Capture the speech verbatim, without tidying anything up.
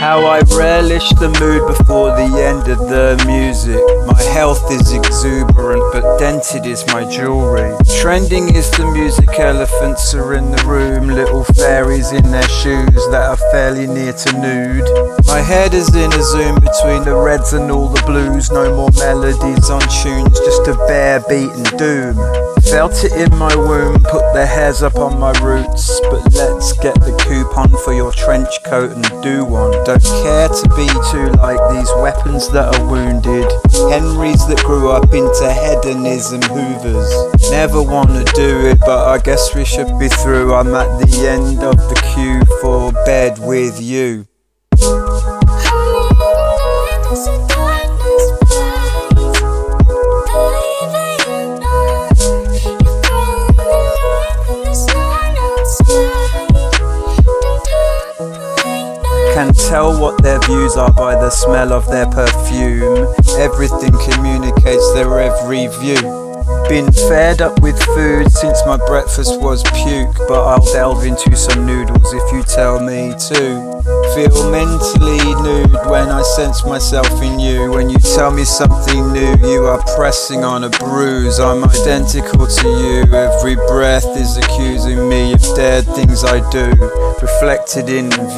How I relish the mood before the end of the music. My health is exuberant, but dented is my jewelry. Trending is the music, elephants are in the room, little fairies in their shoes that are fairly near to nude. My head is in a zoom between the reds and all the blues. No more melodies on tunes, just a bare beat and doom. Felt it in my womb, put the hairs up on my roots. But let's get the coupon for your trench coat and do one. Don't care to be too like these weapons that are wounded, Henrys that grew up into hedonism hoovers. Never wanna do it, but I guess we should be through. I'm at the end of the queue for bed with you. Can tell what their views are by the smell of their perfume. Everything communicates their every view. Been fed up with food since my breakfast was puke, but I'll delve into some noodles if you tell me to. Feel mentally nude when I sense myself in you. When you tell me something new, you are pressing on a bruise. I'm identical to you, every breath is accusing me of dead things I do, reflected in